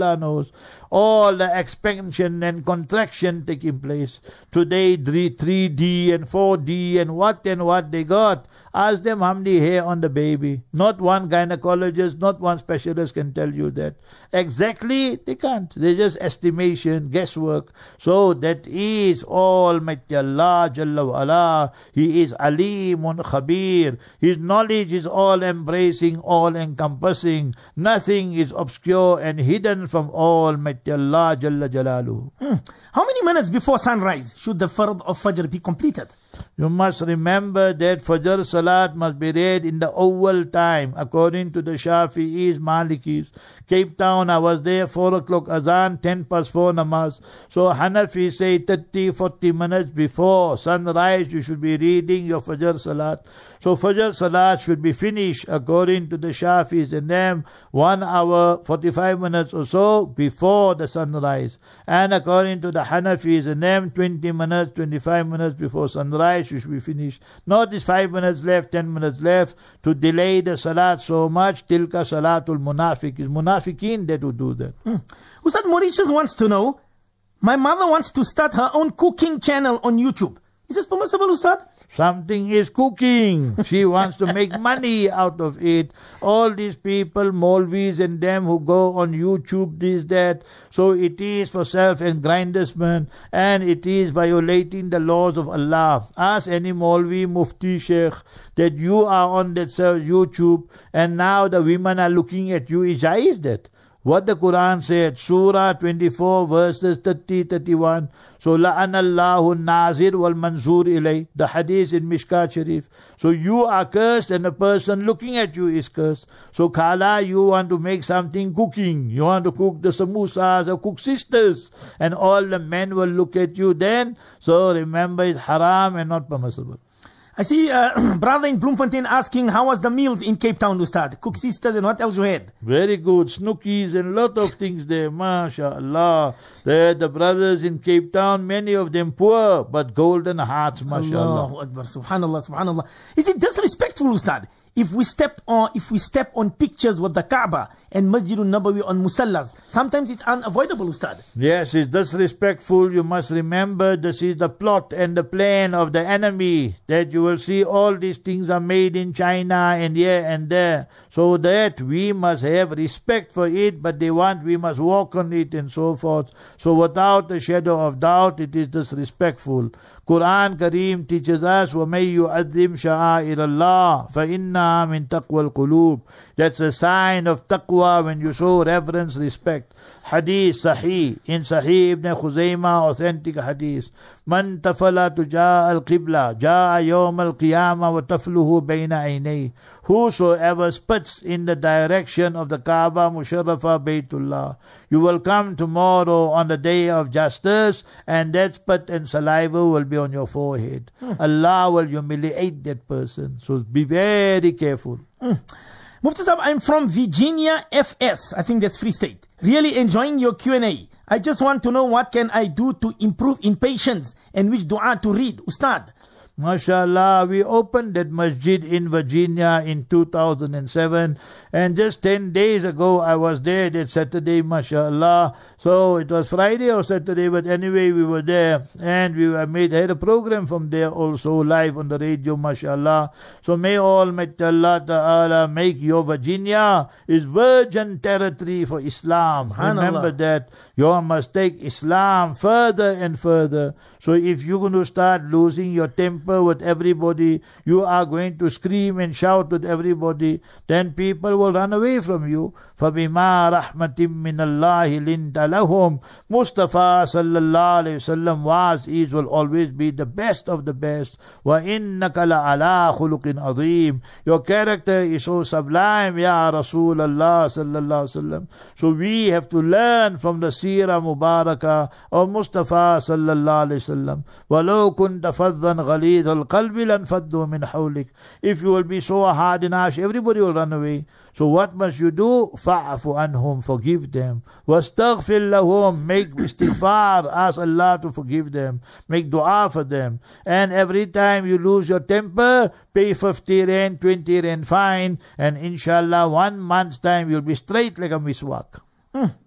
shows all the expansion and contraction taking place. Today, three D and four D and what and what they got. Ask them how many hair on the baby. Not one gynecologist, not one specialist can tell you that. Exactly, they can't. They just estimation, guesswork. So that is Almighty Allah Jalla wa Ala. He is Alimun Khabir. His knowledge is all embracing, all encompassing. Nothing is obscure and hidden from Almighty Allah Jalla Jalaluhu. Hmm. How many minutes before sunrise should the Fard of Fajr be completed? You must remember that Fajr Salat must be read in the awwal time, according to the Shafi'is, Malikis. Cape Town, I was there, four o'clock azan, ten past four namaz. So Hanafi say thirty, forty minutes before sunrise, you should be reading your Fajr Salat. So Fajr Salat should be finished, according to the Shafis, and them one hour, forty-five minutes or so before the sunrise. And according to the Hanafis, and them twenty minutes, twenty-five minutes before sunrise, you should be finished. Not this five minutes left, ten minutes left, to delay the Salat so much. Tilka Salatul Munafiq. Is Munafiqeen that would do that. Hmm. Ustad Mauritius wants to know, my mother wants to start her own cooking channel on YouTube. Is this permissible, Ustad? Something is cooking. She wants to make money out of it. All these people, Maulvis and them who go on YouTube, this, that. So it is for self-aggrandizement and it is violating the laws of Allah. Ask any Maulvi, Mufti, Sheikh that you are on that YouTube and now the women are looking at you. Is that? What the Quran said, Surah twenty-four, verses thirty, thirty-one. So, la'anallahu nazir wal manzur ilay. The hadith in Mishkat Sharif. So, you are cursed and the person looking at you is cursed. So, Kala, you want to make something cooking. You want to cook the samosas or cook sisters. And all the men will look at you then. So, remember, it's haram and not permissible. I see uh, brother in Bloemfontein asking, how was the meals in Cape Town, Ustad? Cook sisters and what else you had? Very good. Snookies and lot of things there. MashaAllah. There the brothers in Cape Town, many of them poor, but golden hearts, MashaAllah. Allahu Akbar. Subhanallah, Subhanallah. Is it disrespectful, Ustad, if we step on if we step on pictures with the Kaaba and Masjid al-Nabawi on musallas? Sometimes it's unavoidable, Ustad. Yes, it's disrespectful. You must remember this is the plot and the plan of the enemy, that you will see all these things are made in China and here and there. So that we must have respect for it, but they want we must walk on it and so forth. So without a shadow of doubt, it is disrespectful. Quran Kareem teaches us, وَمَن يُعَظِّمْ شَعَائِرَ اللَّهِ فَإِنَّهَا مِن تَقْوَى الْقُلُوبِ. That's a sign of taqwa when you show reverence, respect. Hadith Sahih, in Sahih Ibn Khuzaymah, authentic hadith. Man tafala tuja al-qibla, ja'a yawm al-qiyamah wa tafluhu bayna aynay. Whosoever spits in the direction of the Kaaba, Musharrafa Baytullah, you will come tomorrow on the day of justice, and that spit and saliva will be on your forehead. Hmm. Allah will humiliate that person. So be very careful. Hmm. Mufti Sahib, I'm from Virginia F S. I think that's Free State. Really enjoying your Q and A. I just want to know what can I do to improve in patience and which dua to read, Ustad. MashaAllah, we opened that masjid in Virginia in two thousand seven, and just ten days ago I was there that Saturday, MashaAllah. So it was Friday or Saturday, but anyway we were there, and we were made had a program from there also live on the radio, MashaAllah. So may Almighty Allah Ta'ala make your Virginia is virgin territory for Islam. Remember that. You must take Islam further and further. So if you're going to start losing your temper with everybody, you are going to scream and shout with everybody, then people will run away from you. فَبِمَا رَحْمَةٍ مِّنَ اللَّهِ لِنْتَ لَهُمْ. Mustafa sallallahu alayhi wasallam was, is, will always be the best of the best. وَإِنَّكَ لَعَلَىٰ خُلُقٍ عَظِيمٍ. Your character is so sublime, Ya Rasulullah sallallahu alayhi wasallam. So we have to learn from the Seerah Mubarakah of Mustafa sallallahu alayhi wasallam. وَلَوْ كُنْتَ فَضًّا غَلِيظَ الْقَلْبِ لَانْفَضُّوا مِنْ حَوْلِكَ. If you will be so hard and harsh, everybody will run away. So what must you do? فَعْفُ عَنْهُمْ. Forgive them. وَاسْتَغْفِرْ لَهُمْ. Make istighfar. Ask Allah to forgive them. Make dua for them. And every time you lose your temper, pay fifty rand, twenty rand fine, and inshallah one month's time you'll be straight like a miswak. Hmm.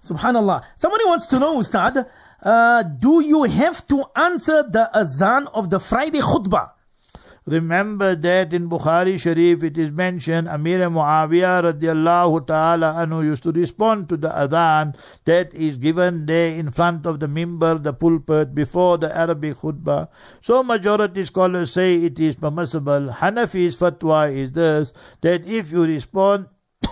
Subhanallah. Somebody wants to know, Ustad, uh, do you have to answer the azan of the Friday khutbah? Remember that in Bukhari Sharif it is mentioned Amir Muawiyah radiallahu ta'ala anhu used to respond to the adhan that is given there in front of the mimbar, the pulpit, before the Arabic khutbah. So majority scholars say it is permissible. Hanafi's fatwa is this, that if you respond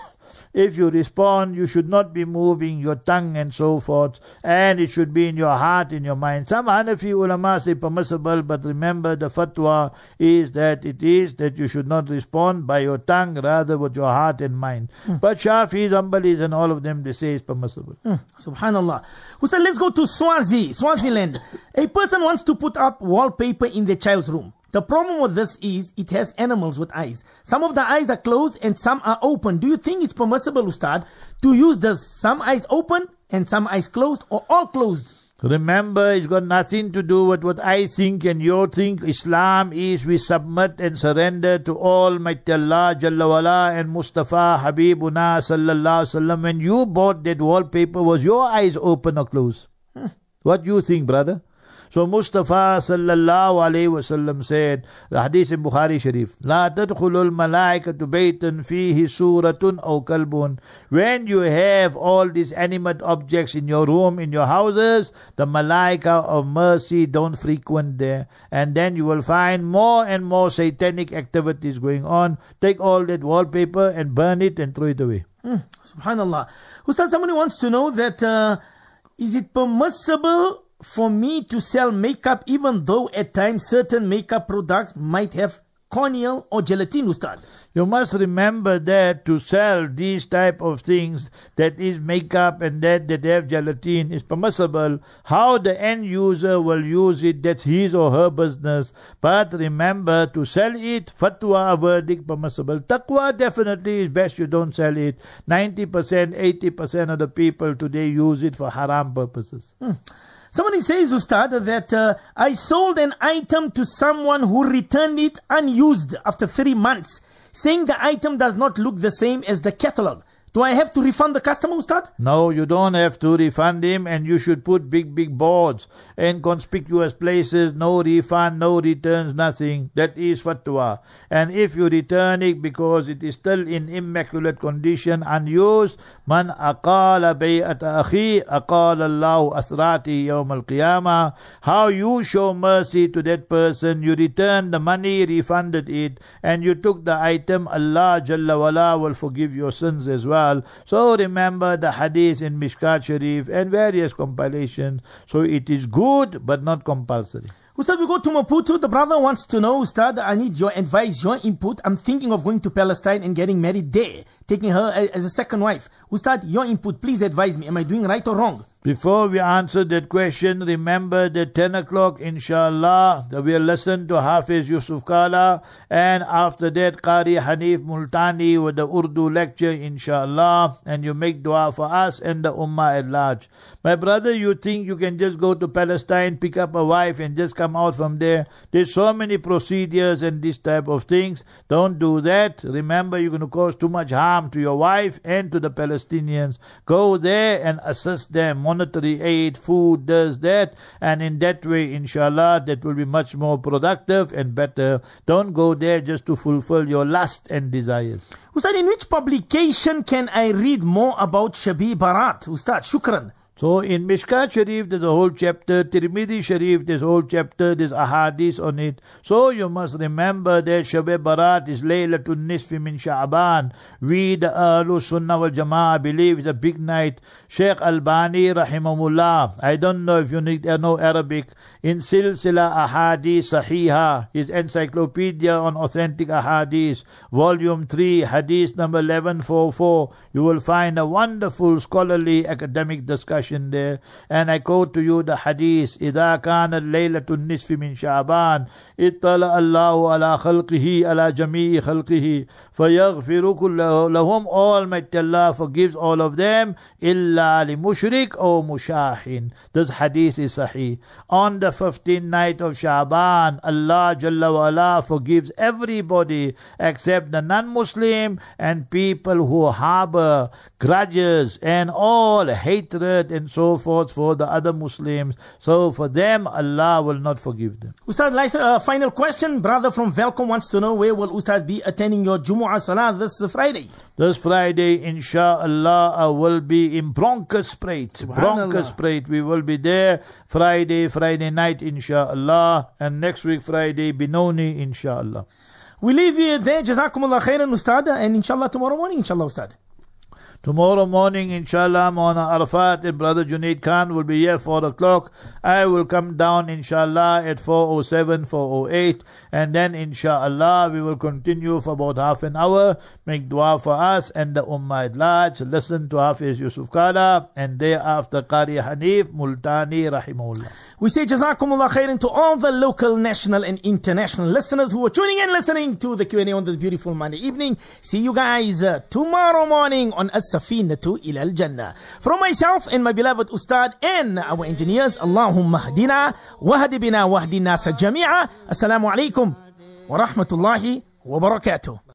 If you respond, you should not be moving your tongue and so forth, and it should be in your heart, in your mind. Some Hanafi ulama say permissible, but remember the fatwa is that it is that you should not respond by your tongue, rather with your heart and mind. Mm. But Shafis, Hanbalis and all of them, they say it's permissible. Mm. Subhanallah. Hussein, let's go to Swazi, Swaziland. A person wants to put up wallpaper in their child's room. The problem with this is it has animals with eyes. Some of the eyes are closed and some are open. Do you think it's permissible, Ustad, to use this, some eyes open and some eyes closed, or all closed? Remember, it's got nothing to do with what I think and you think. Islam is we submit and surrender to Almighty Allah Jalla wala and Mustafa Habibuna Sallallahu Alaihi Wasallam. When you bought that wallpaper, was your eyes open or closed? Hmm. What do you think, brother? So Mustafa sallallahu alayhi wasallam said, the hadith in Bukhari Sharif, La tadkhulul malaikatu baytan fihi suratun aw kalbun. When you have all these animate objects in your room, in your houses, the malaika of mercy don't frequent there. And then you will find more and more satanic activities going on. Take all that wallpaper and burn it and throw it away. Hmm, Subhanallah. Ustaz, somebody wants to know that, uh, is it permissible for me to sell makeup even though at times certain makeup products might have corneal or gelatin, Ustad? You must remember that to sell these type of things, that is makeup and that that have gelatin, is permissible. How the end user will use it, that's his or her business. But remember, to sell it, fatwa, verdict, permissible. Taqwa definitely is best you don't sell it. ninety percent, eighty percent of the people today use it for haram purposes. Hmm. Somebody says, Ustad, that uh, I sold an item to someone who returned it unused after three months, saying the item does not look the same as the catalog. Do I have to refund the customer, Ustad? No, you don't have to refund him, and you should put big, big boards in conspicuous places. No refund, no returns, nothing. That is fatwa. And if you return it because it is still in immaculate condition, unused, man aqala bay'ata akhi, aqala Allahu asrati yawm al-qiyamah. How you show mercy to that person, you return the money, refunded it, and you took the item, Allah Jalla wala will forgive your sins as well. So remember the hadith in Mishkat Sharif and various compilations. So it is good but not compulsory. Ustad, we go to Maputo. The brother wants to know, Ustad, I need your advice, your input. I'm thinking of going to Palestine and getting married there, taking her as a second wife. Ustad, your input, please advise me. Am I doing right or wrong? Before we answer that question, remember that ten o'clock, inshallah, we'll listen to Hafiz Yusuf Kala, and after that, Qari Hanif Multani with the Urdu lecture, inshallah, and you make dua for us and the Ummah at large. My brother, you think you can just go to Palestine, pick up a wife, and just come out from there? There's so many procedures and this type of things. Don't do that. Remember, you're going to cause too much harm to your wife and to the Palestinians. Go there and assist them. Monetary aid, food, does that, and in that way, inshallah, that will be much more productive and better. Don't go there just to fulfill your lust and desires. Ustad, in which publication can I read more about Shabi Barat? Ustad, shukran. So in Mishkat Sharif there's a whole chapter, Tirmidhi Sharif there's a whole chapter, there's ahadith on it. So you must remember that Shab Barat is Laylatul Nisfi min Sha'ban. We the Ahlul Sunnah wal Jama'ah believe it's a big night. Sheikh Albani rahimahullah, I don't know if you need uh, know Arabic, in Silsila Ahadith Sahiha, his encyclopedia on authentic ahadith, volume three, hadith number eleven forty-four, you will find a wonderful scholarly academic discussion compassion there. And I quote to you the hadith, إِذَا كَانَ اللَّيْلَةُ النِّصْفِ مِنْ شَعْبَانَ اطَّلَعَ اللَّهُ عَلَى خَلْقِهِ عَلى جَمِيعِ خَلْقِهِ فَيَغْفِرُ كُلَّهُ لَهُمْ. Almighty Allah forgives all of them إِلَّا لِمُشْرِكٍ أو مُشَاحٍ. This hadith is sahih. On the fifteenth night of Sha'ban, Allah Jalla wa Ala forgives everybody except the non-Muslim and people who harbor grudges and all hatred and so forth for the other Muslims. So for them, Allah will not forgive them. Ustad, last, uh, final question. Brother from Velcom wants to know, where will Ustad be attending your Jumu'ah Salah this Friday? This Friday, inshallah, I will be in Bronkhorstspruit. Bronkhorstspruit. We will be there Friday, Friday night, inshallah. And next week, Friday, Benoni, inshallah. We leave you there. Jazakumullah khairan, Ustad. And inshallah, tomorrow morning, inshallah, Ustad. Tomorrow morning, inshallah, Maulana Arafat and Brother Junaid Khan will be here four o'clock. I will come down, inshallah, at four oh seven, four oh eight. And then, inshallah, we will continue for about half an hour. Make dua for us and the Ummah at large. Listen to Hafiz Yusuf Kala. And thereafter, Qari Hanif Multani Rahimullah. We say Jazakumullah khairan to all the local, national and international listeners who are tuning in, listening to the Q and A on this beautiful Monday evening. See you guys uh, tomorrow morning on As-Safinatu ila al-Jannah. From myself and my beloved Ustad and our engineers, Allahumma hadina wa hadibina wa hadina sa jami'a. Assalamu alaikum wa rahmatullahi wa barakatuh.